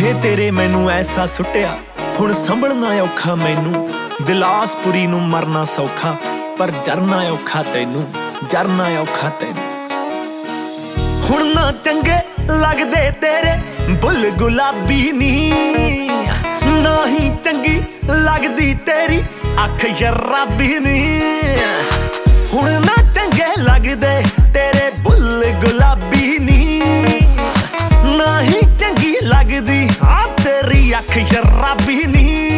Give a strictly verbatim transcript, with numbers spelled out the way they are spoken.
ਵੇ ਤੇਰੇ ਮੈਨੂੰ ਐਸਾ ਸੁੱਟਿਆ ਹੁਣ ਸੰਭਲਣਾ ਔਖਾ ਮੈਨੂੰ। ਬਿਲਾਸਪੁਰੀ ਨੂੰ ਮਰਨਾ ਸੌਖਾ ਪਰ ਜਰਨਾ ਔਖਾ ਤੈਨੂੰ, ਜਰਨਾ ਔਖਾ ਤੈਨੂੰ। ਹੁਣ ਨਾ ਚੰਗੇ ਲੱਗਦੇ ਤੇਰੇ ਬੁੱਲ ਗੁਲਾਬੀ ਨੀ, ਨਾ ਹੀ ਚੰਗੀ ਲੱਗਦੀ ਤੇਰੀ ਅੱਖ ਸ਼ਰਾਬੀ ਨੀ। ਹੁਣ ਨਾ ਚੰਗੇ ਲੱਗਦੇ ਤੇਰੇ ਬੁੱਲ ਗੁਲਾਬੀ ਨੀ, ਨਾ ਹੀ ਚੰਗੀ ਲੱਗਦੀ ਆ ਤੇਰੀ ਅੱਖ ਸ਼ਰਾਬੀ ਨੀ।